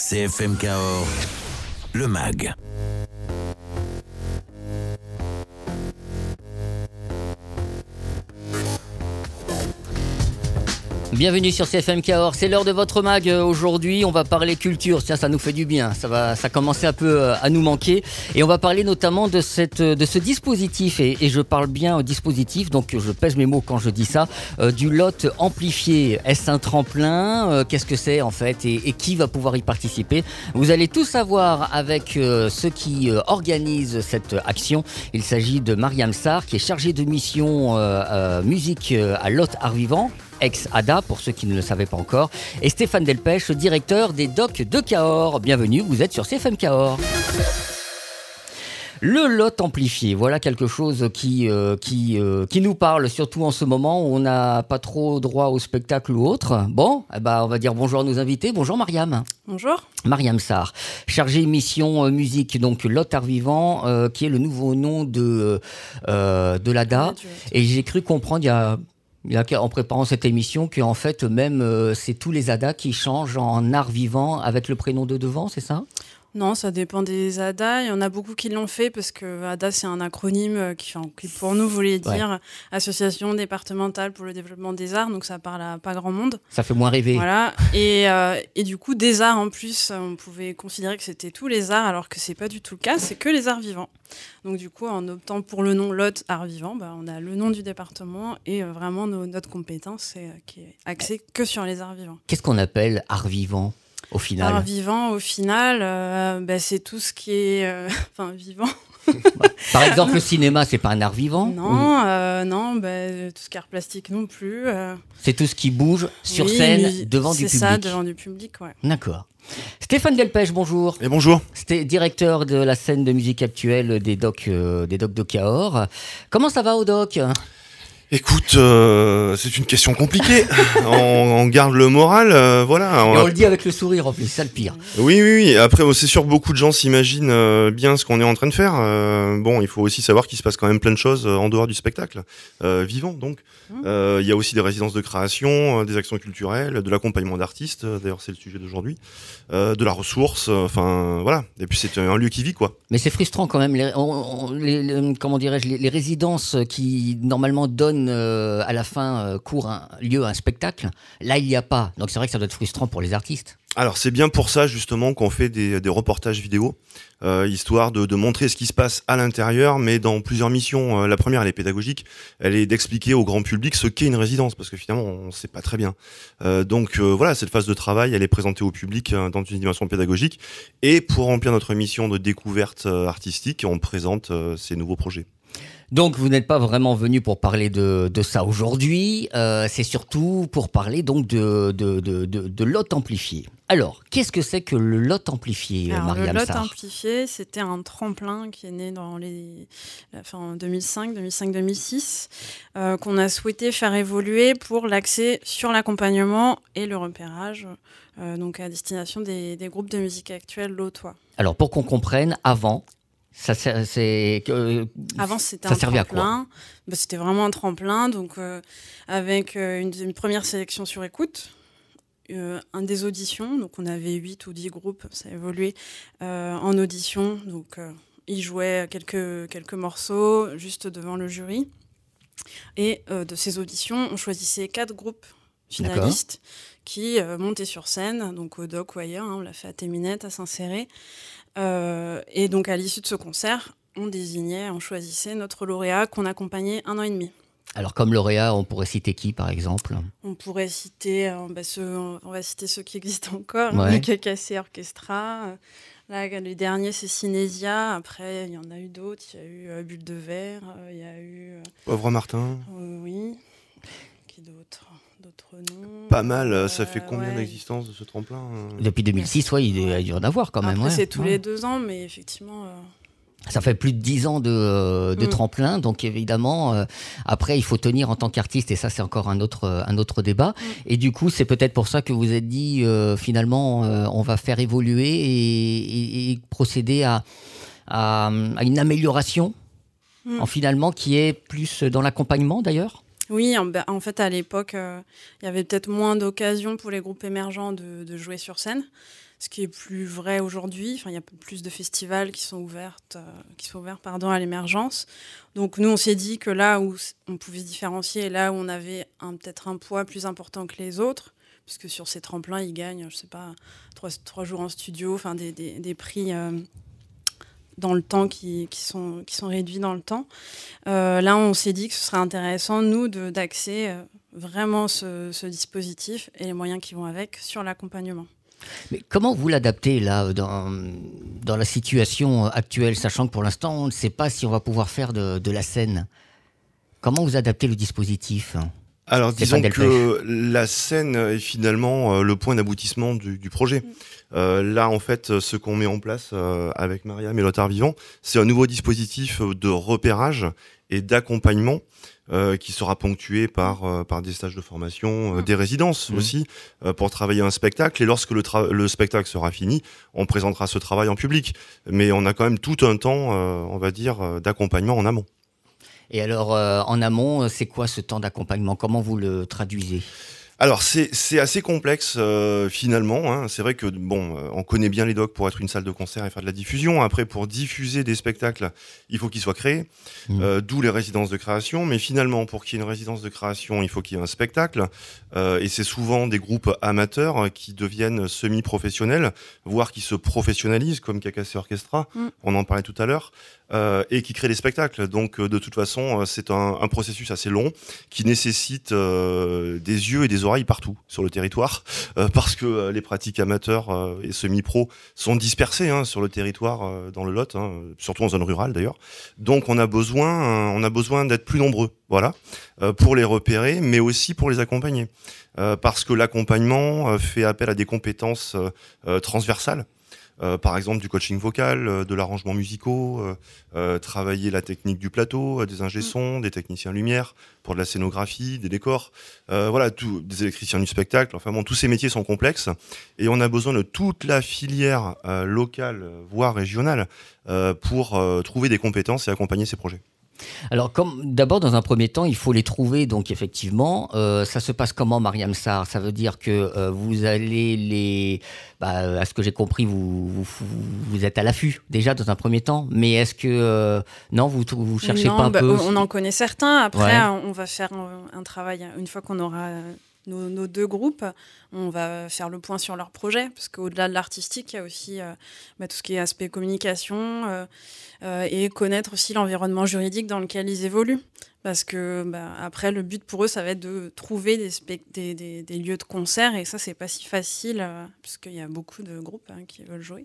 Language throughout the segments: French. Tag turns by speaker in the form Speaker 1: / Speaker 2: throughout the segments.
Speaker 1: CFM Cahors, le MAG.
Speaker 2: Bienvenue sur CFM Cahors, c'est l'heure de votre mag. Aujourd'hui, on va parler culture. Tiens, ça nous fait du bien. Ça commençait un peu à nous manquer. Et on va parler notamment de ce dispositif. Et je parle bien au dispositif, donc je pèse mes mots quand je dis ça, du lot amplifié. Est-ce un tremplin ? Qu'est-ce que c'est en fait ? Et qui va pouvoir y participer ? Vous allez tout savoir avec ceux qui organisent cette action. Il s'agit de Mariam Sarr, qui est chargée de mission musique à Lot Art Vivant, ex-ADA, pour ceux qui ne le savaient pas encore, et Stéphane Delpech, directeur des Docks de Cahors. Bienvenue, vous êtes sur CFM Cahors. Le lot amplifié, voilà quelque chose qui nous parle, surtout en ce moment où on n'a pas trop droit au spectacle ou autre. Bon, on va dire bonjour à nos invités. Bonjour Mariam.
Speaker 3: Bonjour.
Speaker 2: Mariam Sarr, chargée mission musique, donc Lot Art Vivant, qui est le nouveau nom de l'ADA. Et j'ai cru comprendre en préparant cette émission qu'en fait même c'est tous les ADA qui changent en art vivant avec le prénom de devant, c'est ça ?
Speaker 3: Non, ça dépend des ADA. Il y en a beaucoup qui l'ont fait parce que ADA, c'est un acronyme qui pour nous voulait dire Association départementale pour le développement des arts, donc ça parle à pas grand monde.
Speaker 2: Ça fait moins rêver.
Speaker 3: Voilà. Et du coup, des arts en plus, on pouvait considérer que c'était tous les arts, alors que c'est pas du tout le cas, c'est que les arts vivants. Donc du coup, en optant pour le nom Lot Art Vivant, on a le nom du département et vraiment notre compétence qui est axée que sur les arts vivants.
Speaker 2: Qu'est-ce qu'on appelle art vivant ? Au final.
Speaker 3: Art vivant, au final, c'est tout ce qui est vivant.
Speaker 2: Par exemple, le cinéma, c'est pas un art vivant ?
Speaker 3: Non, tout ce qui est art plastique non plus.
Speaker 2: C'est tout ce qui bouge sur scène devant du public.
Speaker 3: C'est ça, devant du public, ouais.
Speaker 2: D'accord. Stéphane Delpech, bonjour.
Speaker 4: Et bonjour.
Speaker 2: C'était directeur de la scène de musique actuelle des Docks de Cahors. Comment ça va au Dock ?
Speaker 4: Écoute, c'est une question compliquée. on garde le moral, voilà.
Speaker 2: Et on le dit avec le sourire en plus, c'est ça le pire.
Speaker 4: Oui. Après, c'est sûr, beaucoup de gens s'imaginent bien ce qu'on est en train de faire. Il faut aussi savoir qu'il se passe quand même plein de choses en dehors du spectacle vivant. Donc, il y a aussi des résidences de création, des actions culturelles, de l'accompagnement d'artistes. D'ailleurs, c'est le sujet d'aujourd'hui. De la ressource. Voilà. Et puis, c'est un lieu qui vit, quoi.
Speaker 2: Mais c'est frustrant quand même. Les résidences qui normalement donnent à la fin lieu à un spectacle, là il n'y a pas, donc c'est vrai que ça doit être frustrant pour les artistes.
Speaker 4: Alors c'est bien pour ça justement qu'on fait des reportages vidéo, histoire de montrer ce qui se passe à l'intérieur, mais dans plusieurs missions. La première, elle est pédagogique, elle est d'expliquer au grand public ce qu'est une résidence, parce que finalement on ne sait pas très bien. Voilà, cette phase de travail, elle est présentée au public dans une dimension pédagogique, et pour remplir notre mission de découverte artistique, on présente ces nouveaux projets.
Speaker 2: Donc vous n'êtes pas vraiment venu pour parler de ça aujourd'hui, c'est surtout pour parler donc de lot amplifié. Alors, qu'est-ce que c'est que le lot amplifié, Mariam Sarr ?
Speaker 3: Le lot amplifié, c'était un tremplin qui est né dans en 2005-2006, qu'on a souhaité faire évoluer pour l'accès sur l'accompagnement et le repérage, donc à destination des groupes de musique actuelle lotois.
Speaker 2: Alors, pour qu'on comprenne, avant, ça servait à quoi ?
Speaker 3: C'était vraiment un tremplin, donc avec une première sélection sur écoute, des auditions, donc on avait 8 ou 10 groupes, ça a évolué en audition, donc ils jouaient quelques morceaux juste devant le jury, et de ces auditions, on choisissait 4 groupes finalistes. D'accord. Qui montaient sur scène, donc au Dock ou ailleurs, on l'a fait à Téminette, à Saint-Céré. Et donc à l'issue de ce concert, on choisissait notre lauréat qu'on accompagnait 1 an et demi.
Speaker 2: Alors comme lauréat, on pourrait citer qui par exemple ?
Speaker 3: On pourrait citer, on va citer ceux qui existent encore,
Speaker 2: ouais.
Speaker 3: Le Cacassé Orchestra. Là, le dernier, c'est Cinésia. Après, il y en a eu d'autres. Il y a eu Bulle de Verre. Il y a eu...
Speaker 4: Pauvre Martin.
Speaker 3: Oui. Qui d'autre ? D'autres noms.
Speaker 4: Pas mal, ça fait combien d'existence de ce tremplin ?
Speaker 2: Depuis 2006, il y a dû en avoir quand même.
Speaker 3: Après, c'est tous les 2 ans, mais effectivement...
Speaker 2: Ça fait plus de 10 ans de tremplin, donc évidemment, après, il faut tenir en tant qu'artiste, et ça, c'est encore un autre débat. Et du coup, c'est peut-être pour ça que vous êtes dit, finalement, on va faire évoluer et procéder à une amélioration, finalement, qui est plus dans l'accompagnement, d'ailleurs.
Speaker 3: Oui, en fait, à l'époque, il y avait peut-être moins d'occasions pour les groupes émergents de jouer sur scène. ce qui est plus vrai aujourd'hui. Enfin, il y a plus de festivals qui sont ouverts à l'émergence. Donc nous, on s'est dit que là où on pouvait se différencier et là où on avait peut-être un poids plus important que les autres, puisque sur ces tremplins, ils gagnent, je sais pas, 3 jours en studio, enfin des prix dans le temps qui sont réduits dans le temps. Là, on s'est dit que ce serait intéressant, nous, d'axer vraiment ce dispositif et les moyens qui vont avec sur l'accompagnement.
Speaker 2: Mais comment vous l'adaptez là dans la situation actuelle, sachant que pour l'instant on ne sait pas si on va pouvoir faire de la scène? Comment vous adaptez le dispositif?
Speaker 4: Alors disons
Speaker 2: Stéphane
Speaker 4: que la scène est finalement le point d'aboutissement du projet. Là en fait ce qu'on met en place avec Mariam et Lothar Vivant, c'est un nouveau dispositif de repérage et d'accompagnement qui sera ponctué par des stages de formation, des résidences aussi, pour travailler un spectacle. Et lorsque le spectacle sera fini, on présentera ce travail en public. Mais on a quand même tout un temps, on va dire, d'accompagnement en amont.
Speaker 2: Et alors, en amont, c'est quoi ce temps d'accompagnement? Comment vous le traduisez?
Speaker 4: Alors c'est assez complexe finalement. Hein. C'est vrai que on connaît bien les docs pour être une salle de concert et faire de la diffusion. Après, pour diffuser des spectacles, il faut qu'ils soient créés, d'où les résidences de création. Mais finalement, pour qu'il y ait une résidence de création, il faut qu'il y ait un spectacle. Et c'est souvent des groupes amateurs qui deviennent semi-professionnels, voire qui se professionnalisent, comme KKC Orchestra. On en parlait tout à l'heure. Et qui créent des spectacles. Donc, de toute façon, c'est un processus assez long qui nécessite des yeux et des oreilles partout sur le territoire, parce que les pratiques amateurs et semi-pro sont dispersées sur le territoire, dans le Lot, surtout en zone rurale d'ailleurs. Donc, on a besoin d'être plus nombreux, voilà, pour les repérer, mais aussi pour les accompagner, parce que l'accompagnement fait appel à des compétences transversales. Par exemple du coaching vocal, de l'arrangement musicaux, travailler la technique du plateau, des ingé-sons, des techniciens lumière pour de la scénographie, des décors, des électriciens du spectacle. Enfin bon, tous ces métiers sont complexes et on a besoin de toute la filière locale, voire régionale, pour trouver des compétences et accompagner ces projets.
Speaker 2: Alors, d'abord, dans un premier temps, il faut les trouver. Donc, effectivement, ça se passe comment, Mariam Sarr? Ça veut dire que vous allez à ce que j'ai compris, vous êtes à l'affût déjà dans un premier temps. Mais est-ce que non, vous cherchez pas un peu?
Speaker 3: On en connaît certains. Après, on va faire un travail une fois qu'on aura nos 2 groupes. On va faire le point sur leur projet, parce qu'au-delà de l'artistique, il y a aussi tout ce qui est aspect communication et connaître aussi l'environnement juridique dans lequel ils évoluent. Parce que après, le but pour eux, ça va être de trouver des lieux de concert, et ça, c'est pas si facile, parce qu'il y a beaucoup de groupes qui veulent jouer.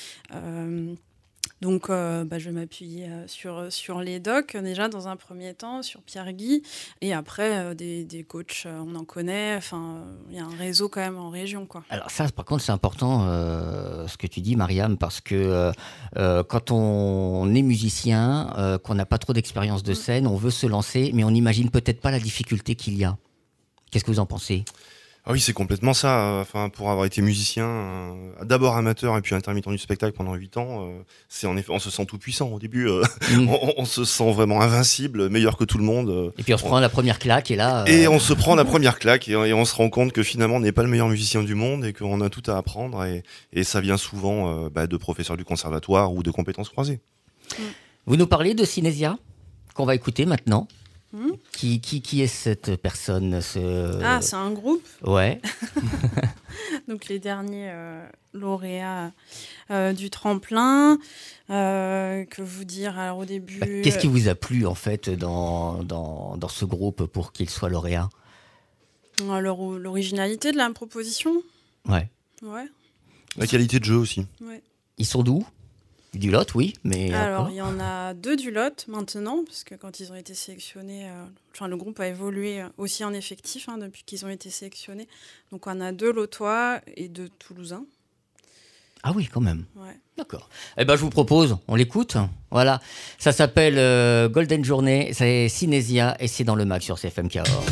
Speaker 3: Donc, je vais m'appuyer sur les docs, déjà, dans un premier temps, sur Pierre-Guy. Et après, des coachs, on en connaît. Enfin, il y a un réseau quand même en région, quoi.
Speaker 2: Alors ça, par contre, c'est important ce que tu dis, Mariam, parce que quand on est musicien, qu'on n'a pas trop d'expérience de scène, on veut se lancer, mais on n'imagine peut-être pas la difficulté qu'il y a. Qu'est-ce que vous en pensez?
Speaker 4: Ah oui, c'est complètement ça. Enfin, pour avoir été musicien, d'abord amateur et puis intermittent du spectacle pendant 8 ans, c'est en effet, on se sent tout puissant au début. On se sent vraiment invincible, meilleur que tout le monde.
Speaker 2: Et puis on se prend la première claque et là.
Speaker 4: Et on se prend la première claque et on se rend compte que finalement on n'est pas le meilleur musicien du monde et qu'on a tout à apprendre et ça vient souvent de professeurs du conservatoire ou de compétences croisées.
Speaker 2: Vous nous parlez de Cinésia, qu'on va écouter maintenant. Qui est cette personne
Speaker 3: c'est un groupe.
Speaker 2: Ouais.
Speaker 3: Donc les derniers lauréats du tremplin. Que vous dire alors au début.
Speaker 2: Qu'est-ce qui vous a plu en fait dans ce groupe pour qu'il soit lauréat?
Speaker 3: L'originalité de la proposition.
Speaker 2: Ouais.
Speaker 4: La qualité de jeu aussi.
Speaker 3: Ouais.
Speaker 2: Ils sont d'où? Du Lot, oui, mais...
Speaker 3: Alors, il y en a 2 du Lot maintenant, parce que quand ils ont été sélectionnés, le groupe a évolué aussi en effectif depuis qu'ils ont été sélectionnés. Donc, on a 2 Lotois et 2 Toulousains.
Speaker 2: Ah oui, quand même.
Speaker 3: Ouais.
Speaker 2: D'accord. Eh ben, je vous propose, on l'écoute. Voilà. Ça s'appelle Golden Journée, c'est Cinésia et c'est dans le mag sur CFM Cahors.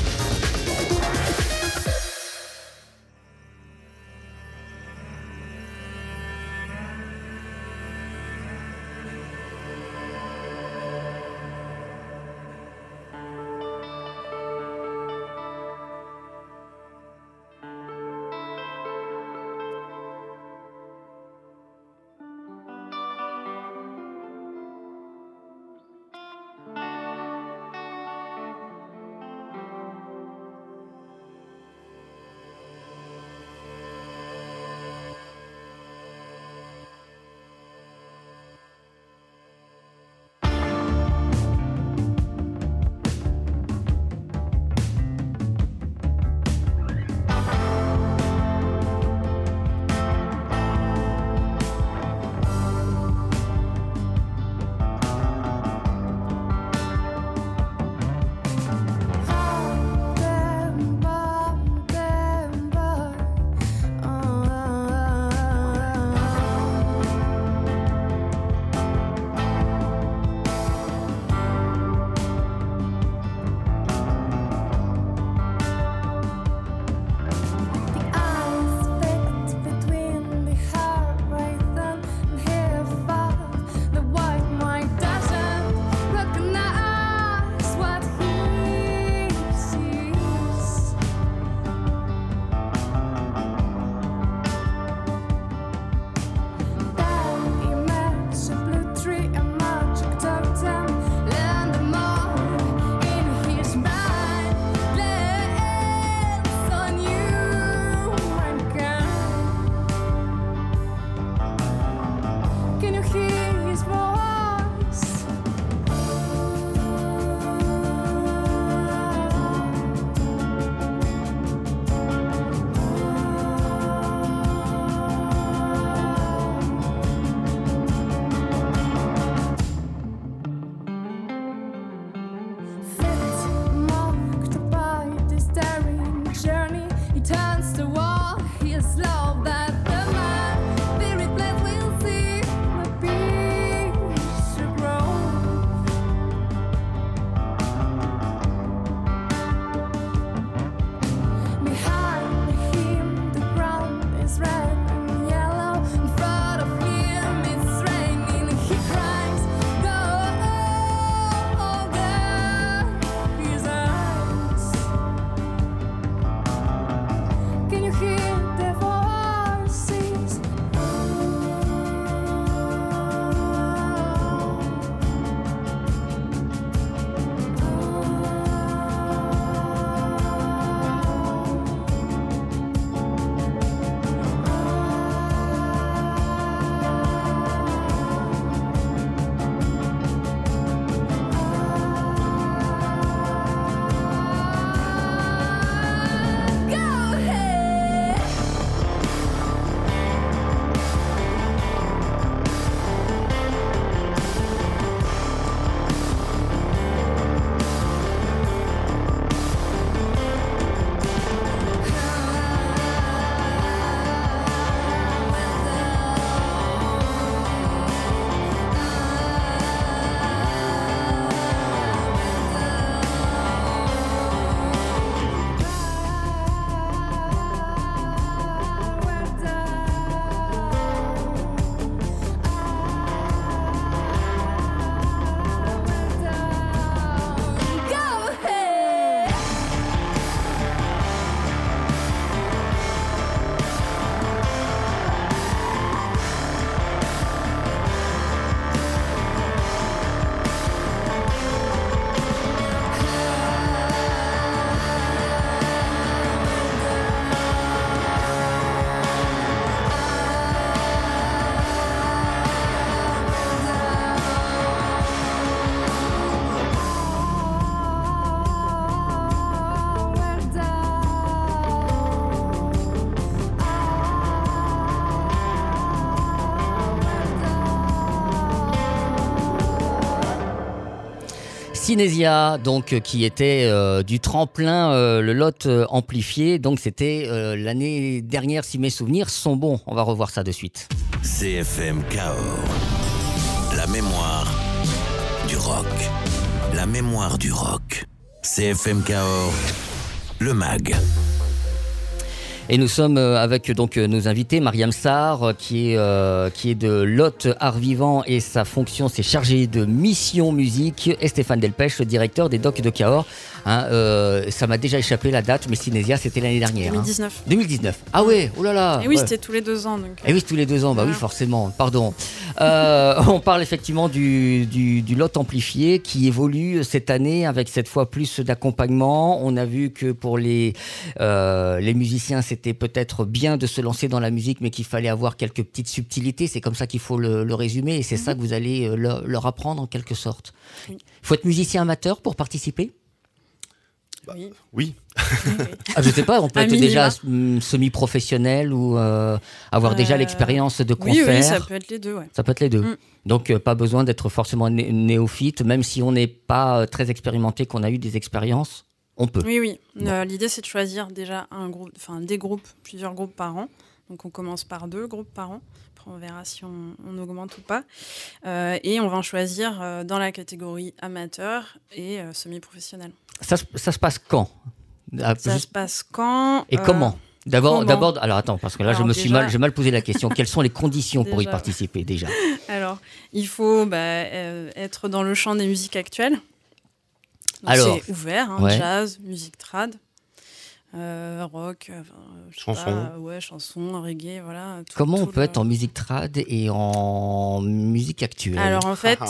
Speaker 2: Cinésia, donc qui était du tremplin, le lot amplifié. Donc c'était l'année dernière, si mes souvenirs sont bons. On va revoir ça de suite.
Speaker 1: CFM Cahors. La mémoire du rock. La mémoire du rock. CFM Cahors. Le MAG.
Speaker 2: Et nous sommes avec donc nos invités, Mariam Sarr, qui est de Lot Art Vivant et sa fonction c'est chargé de mission musique, et Stéphane Delpech, le directeur des Docks de Cahors. Ça m'a déjà échappé la date, mais Cinésia c'était l'année dernière.
Speaker 3: 2019.
Speaker 2: 2019. Ah ouais, oh là là.
Speaker 3: Et oui,
Speaker 2: ouais.
Speaker 3: c'était tous les 2 ans. Donc.
Speaker 2: Et oui, tous les 2 ans, bah oui, forcément, pardon. On parle effectivement du lot amplifié qui évolue cette année avec cette fois plus d'accompagnement. On a vu que pour les musiciens, c'était peut-être bien de se lancer dans la musique, mais qu'il fallait avoir quelques petites subtilités. C'est comme ça qu'il faut le résumer, et c'est ça que vous allez leur apprendre en quelque sorte. Il faut être musicien amateur pour participer ?
Speaker 3: Oui.
Speaker 4: Oui.
Speaker 2: Je sais pas, on peut être déjà semi-professionnel ou avoir déjà l'expérience de concert.
Speaker 3: Oui, ça peut être les deux, ouais.
Speaker 2: Ça peut être les deux. Donc pas besoin d'être forcément néophyte, même si on n'est pas très expérimenté, qu'on a eu des expériences, on peut.
Speaker 3: Oui. Bon. L'idée c'est de choisir déjà plusieurs groupes par an. Donc on commence par 2 groupes par an. Après on verra si on augmente ou pas. Et on va en choisir dans la catégorie amateur et semi-professionnel.
Speaker 2: Ça se passe quand ?
Speaker 3: Ça se passe quand ?
Speaker 2: Et comment ? D'abord, alors attends, parce que là j'ai mal posé la question. Quelles sont les conditions pour y participer déjà ?
Speaker 3: Alors, il faut être dans le champ des musiques actuelles. Donc, c'est ouvert, jazz, musique trad, rock, chanson, reggae, voilà.
Speaker 2: Comment on peut être en musique trad et en musique actuelle ?
Speaker 3: Alors en fait,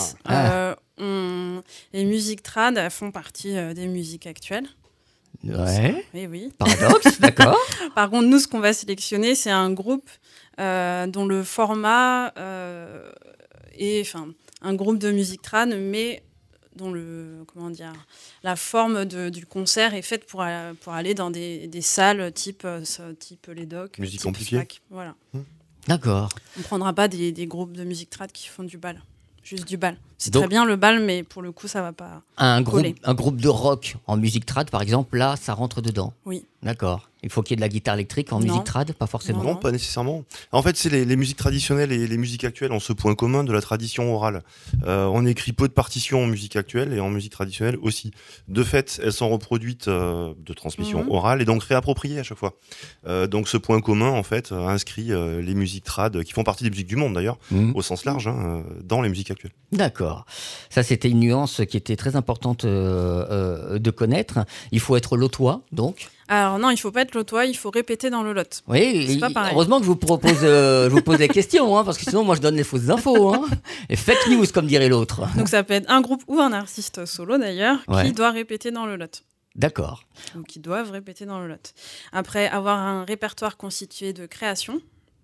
Speaker 3: les musiques trad font partie des musiques actuelles.
Speaker 2: Ouais.
Speaker 3: Oui.
Speaker 2: Paradoxe, d'accord.
Speaker 3: Par contre, nous, ce qu'on va sélectionner, c'est un groupe dont le format est un groupe de musique trad, mais dont la forme du concert est faite pour aller dans des salles type les Docks.
Speaker 4: Musique amplifiée.
Speaker 3: Voilà.
Speaker 2: D'accord.
Speaker 3: On ne prendra pas des groupes de musique trad qui font du bal. Juste du bal. C'est très bien le bal, mais pour le coup, ça va pas coller.
Speaker 2: Un groupe de rock en musique trad, par exemple, là, ça rentre dedans.
Speaker 3: Oui.
Speaker 2: D'accord. Il faut qu'il y ait de la guitare électrique en musique trad, pas forcément.
Speaker 4: Non, pas nécessairement. En fait, c'est les musiques traditionnelles et les musiques actuelles ont ce point commun de la tradition orale. On écrit peu de partitions en musique actuelle et en musique traditionnelle aussi. De fait, elles sont reproduites de transmission orale et donc réappropriées à chaque fois. Donc ce point commun, en fait, inscrit les musiques trad, qui font partie des musiques du monde d'ailleurs, au sens large, dans les musiques actuelles.
Speaker 2: D'accord. Ça, c'était une nuance qui était très importante de connaître. Il faut être lotois, donc.
Speaker 3: Alors non, il ne faut pas être lotois, il faut répéter dans le lot.
Speaker 2: Oui,
Speaker 3: c'est pas pareil.
Speaker 2: Heureusement que je vous pose des questions, parce que sinon moi je donne les fausses infos. Et fake news, comme dirait l'autre.
Speaker 3: Donc ça peut être un groupe ou un artiste solo d'ailleurs, qui doit répéter dans le lot.
Speaker 2: D'accord.
Speaker 3: Ou qui doivent répéter dans le lot. Après, avoir un répertoire constitué de créations,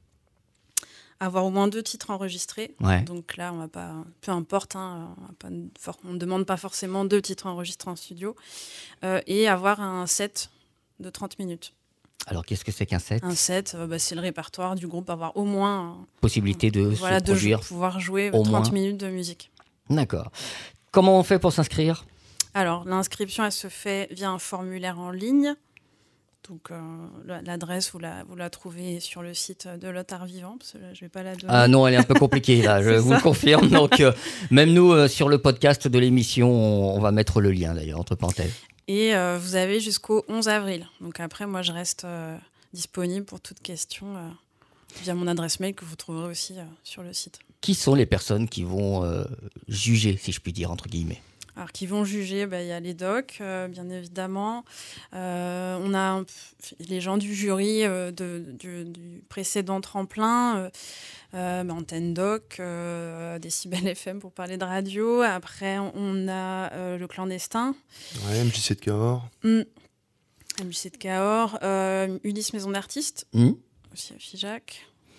Speaker 3: avoir au moins 2 titres enregistrés.
Speaker 2: Ouais.
Speaker 3: Donc là, on va pas, peu importe, on ne demande pas forcément 2 titres enregistrés en studio. Et avoir un set de 30 minutes.
Speaker 2: Alors, qu'est-ce que c'est qu'un set ?
Speaker 3: Un set, c'est le répertoire du groupe, avoir au moins...
Speaker 2: possibilité de se produire.
Speaker 3: De pouvoir jouer
Speaker 2: au
Speaker 3: 30
Speaker 2: moins.
Speaker 3: minutes de musique.
Speaker 2: D'accord. Comment on fait pour s'inscrire ?
Speaker 3: Alors, l'inscription, elle se fait via un formulaire en ligne. Donc, l'adresse, vous la trouvez sur le site de Lot Art Vivant, parce que là, je ne vais pas la donner.
Speaker 2: Ah non, elle est un peu compliquée, là, je vous le confirme. Donc, même nous, sur le podcast de l'émission, on va mettre le lien, d'ailleurs, entre parenthèses.
Speaker 3: Et vous avez jusqu'au 11 avril. Donc après, moi, je reste disponible pour toute question via mon adresse mail que vous trouverez aussi sur le site.
Speaker 2: Qui sont les personnes qui vont juger, si je puis dire, entre guillemets ?
Speaker 3: Alors, qui vont juger, y a les Docks, bien évidemment. On a les gens du jury du précédent tremplin, Antenne Doc, Décibel FM pour parler de radio. Après, on a le Clandestin.
Speaker 4: Ouais, MJC de Cahors.
Speaker 3: MJC de Cahors. Ulysse Maison d'Artistes, aussi à Figeac.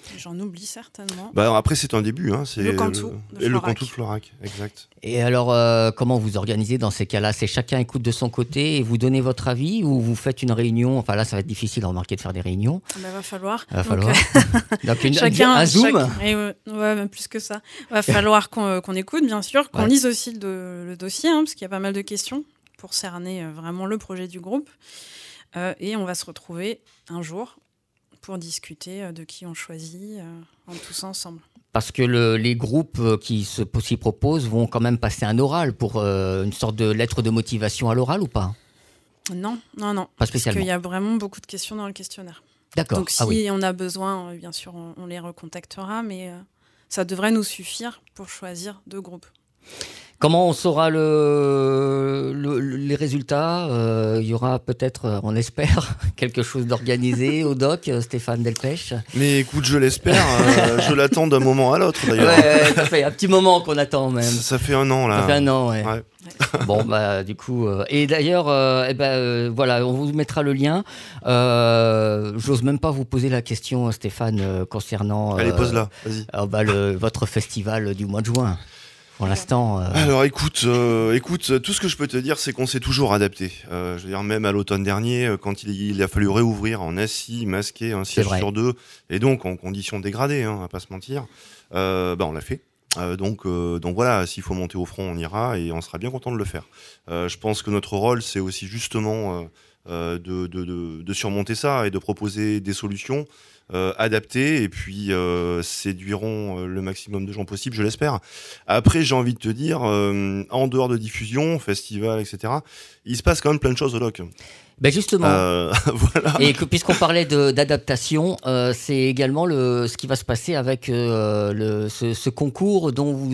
Speaker 3: J'en oublie certainement.
Speaker 4: Après, c'est un début. C'est
Speaker 3: le Cantou de
Speaker 4: le
Speaker 3: Florac.
Speaker 4: Cantou de Florac, exact.
Speaker 2: Et alors, comment vous organisez dans ces cas-là? C'est chacun écoute de son côté et vous donnez votre avis ou vous faites une réunion? Enfin là, ça va être difficile à remarquer de faire des réunions.
Speaker 3: Va falloir.
Speaker 2: Donc
Speaker 3: Chacun,
Speaker 2: un Zoom.
Speaker 3: Même plus que ça. Va falloir qu'on écoute, bien sûr, qu'on lise aussi le dossier, parce qu'il y a pas mal de questions pour cerner vraiment le projet du groupe. Et on va se retrouver un jour pour discuter de qui on choisit tous ensemble.
Speaker 2: Parce que les groupes qui s'y proposent vont quand même passer un oral pour une sorte de lettre de motivation à l'oral ou pas?
Speaker 3: Non.
Speaker 2: Pas spécialement.
Speaker 3: Parce qu'il y a vraiment beaucoup de questions dans le questionnaire.
Speaker 2: D'accord.
Speaker 3: Donc si on a besoin, bien sûr, on les recontactera, mais ça devrait nous suffire pour choisir 2 groupes.
Speaker 2: Comment on saura les résultats? Il y aura peut-être, on espère, quelque chose d'organisé au doc, Stéphane Delpech.
Speaker 4: Mais écoute, je l'espère. Je l'attends d'un moment à l'autre, d'ailleurs.
Speaker 2: Ouais, ça fait un petit moment qu'on attend même.
Speaker 4: Ça fait 1 an, là.
Speaker 2: Ça fait 1 an, ouais.
Speaker 4: Ouais.
Speaker 2: Bon, du coup... et d'ailleurs, voilà, on vous mettra le lien. J'ose même pas vous poser la question, Stéphane, concernant...
Speaker 4: Allez, pose-la, vas-y.
Speaker 2: Votre festival du mois de juin. Pour l'instant...
Speaker 4: Alors écoute, tout ce que je peux te dire, c'est qu'on s'est toujours adapté. Je veux dire, même à l'automne dernier, quand il a fallu réouvrir en assis, masqué, un siège sur 2, et donc en conditions dégradées, on va pas se mentir, on l'a fait. Donc voilà, s'il faut monter au front, on ira et on sera bien content de le faire. Je pense que notre rôle, c'est aussi justement de surmonter ça et de proposer des solutions adaptés et puis séduiront le maximum de gens possible, je l'espère. Après, j'ai envie de te dire, en dehors de diffusion, festival, etc., il se passe quand même plein de choses au doc.
Speaker 2: Ben justement,
Speaker 4: voilà.
Speaker 2: Et puisqu'on parlait d'adaptation, c'est également ce qui va se passer avec ce concours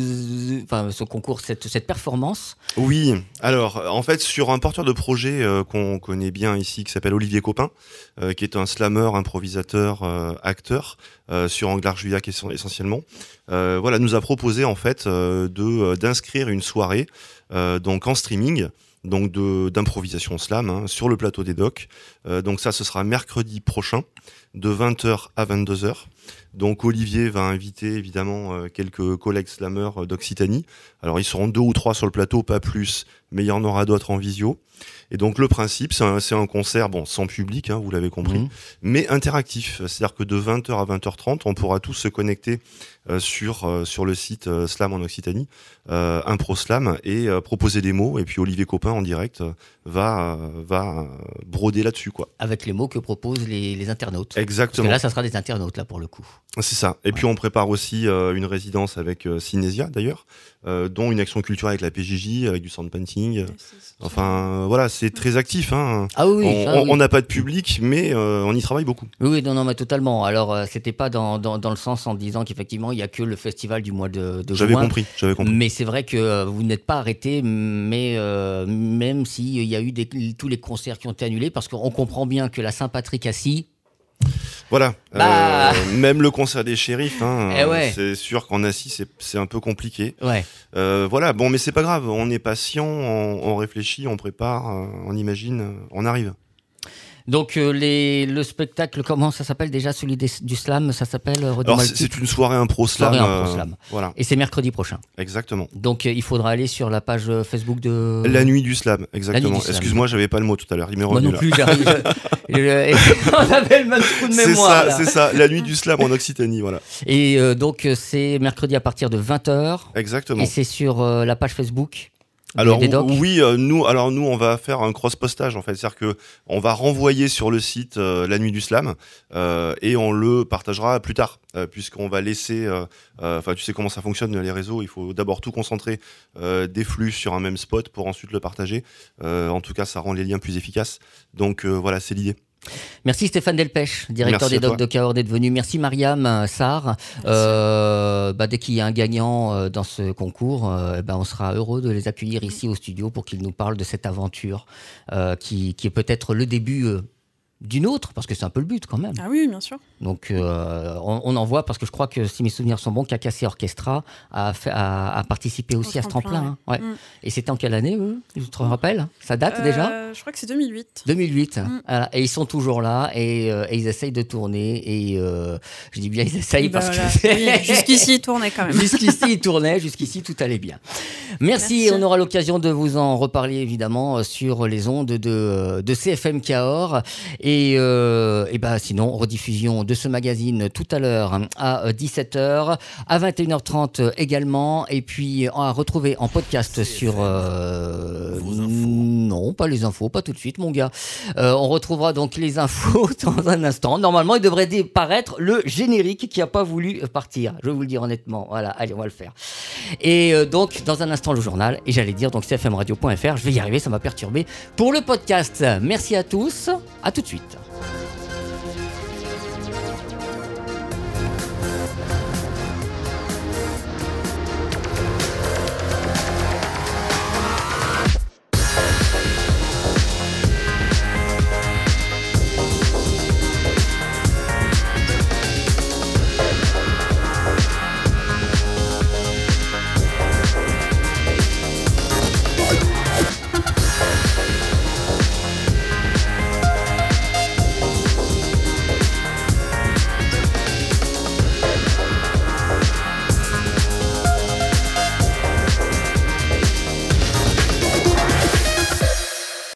Speaker 2: cette performance.
Speaker 4: Oui, alors en fait sur un porteur de projet qu'on connaît bien ici, qui s'appelle Olivier Copin, qui est un slammer, improvisateur, acteur sur Anglars-Juillac essentiellement, nous a proposé en fait d'inscrire une soirée donc en streaming. Donc d'improvisation slam sur le plateau des docks. Donc ça, ce sera mercredi prochain, de 20h à 22h. Donc Olivier va inviter évidemment quelques collègues slammers d'Occitanie. Alors ils seront 2 ou 3 sur le plateau, pas plus, mais il y en aura d'autres en visio. Et donc le principe, c'est un concert, sans public, vous l'avez compris, mais interactif. C'est-à-dire que de 20h à 20h30, on pourra tous se connecter sur le site Slam en Occitanie, ImproSlam, et proposer des mots. Et puis Olivier Copin en direct va broder là-dessus, quoi.
Speaker 2: Avec les mots que proposent les internautes.
Speaker 4: Exactement.
Speaker 2: Parce que là, ça sera des internautes, là, pour le coup.
Speaker 4: C'est ça. Et puis on prépare aussi une résidence avec Cinésia, d'ailleurs, dont une action culturelle avec la PJJ, avec du sound painting. Enfin, voilà, c'est très actif.
Speaker 2: Ah oui,
Speaker 4: on n'a pas de public, mais on y travaille beaucoup.
Speaker 2: Oui, non, mais totalement. Alors, c'était pas dans le sens en disant qu'effectivement, il n'y a que le festival du mois de juin.
Speaker 4: J'avais compris.
Speaker 2: Mais c'est vrai que vous n'êtes pas arrêté, mais même s'il y a eu tous les concerts qui ont été annulés, parce qu'on comprend bien que la Saint-Patrick-Assis...
Speaker 4: Voilà, même le concert des shérifs, c'est sûr qu'en assis c'est un peu compliqué.
Speaker 2: Ouais.
Speaker 4: Mais c'est pas grave, on est patient, on réfléchit, on prépare, on imagine, on arrive.
Speaker 2: Donc le spectacle, comment ça s'appelle déjà, celui du slam, ça s'appelle
Speaker 4: Alors c'est une soirée impro slam. Voilà.
Speaker 2: Et c'est mercredi prochain.
Speaker 4: Exactement.
Speaker 2: Donc il faudra aller sur la page Facebook de...
Speaker 4: La nuit du slam, exactement. Excuse-moi, j'avais pas le mot tout à l'heure, il m'est revenu.
Speaker 2: Moi non plus, on avait le même trou de mémoire.
Speaker 4: C'est ça, la nuit du slam en Occitanie, voilà.
Speaker 2: Et donc c'est mercredi à partir de 20h.
Speaker 4: Exactement.
Speaker 2: Et c'est sur la page Facebook.
Speaker 4: Alors oui, nous on va faire un cross-postage en fait, c'est-à-dire que on va renvoyer sur le site la nuit du slam et on le partagera plus tard puisqu'on va laisser, tu sais comment ça fonctionne les réseaux, il faut d'abord tout concentrer des flux sur un même spot pour ensuite le partager. En tout cas, ça rend les liens plus efficaces. Donc voilà, c'est l'idée.
Speaker 2: Merci Stéphane Delpech, directeur des Docs de Cahors, d'être venu. Merci Mariam Sarr. Dès qu'il y a un gagnant dans ce concours, on sera heureux de les accueillir ici au studio pour qu'ils nous parlent de cette aventure qui est peut-être le début d'une autre, parce que c'est un peu le but quand même.
Speaker 3: Ah oui, bien sûr.
Speaker 2: Donc on en voit, parce que je crois que si mes souvenirs sont bons, Cacassé Orchestra a participé aussi à ce tremplin. Ouais. Et c'était en quelle année, eux ? Tu te rappelles ? Ça date déjà ?
Speaker 3: Je crois que c'est 2008.
Speaker 2: 2008. Voilà. Et ils sont toujours là et ils essayent de tourner. Et je dis bien ils essayent parce que
Speaker 3: jusqu'ici ils tournaient quand même.
Speaker 2: Jusqu'ici ils tournaient, jusqu'ici tout allait bien. Merci. On aura l'occasion de vous en reparler évidemment sur les ondes de CFM Cahors. Et sinon, rediffusion de ce magazine tout à l'heure à 17h, à 21h30 également. Et puis à retrouver en podcast sur... non, pas les infos, pas tout de suite mon gars. On retrouvera donc les infos dans un instant. Normalement, il devrait paraître le générique qui n'a pas voulu partir. Je vais vous le dire honnêtement. Voilà, allez, on va le faire. Et donc, dans un instant, le journal. Et j'allais dire donc cfmradio.fr. Je vais y arriver, ça m'a perturbé. Pour le podcast, merci à tous. À tout de suite.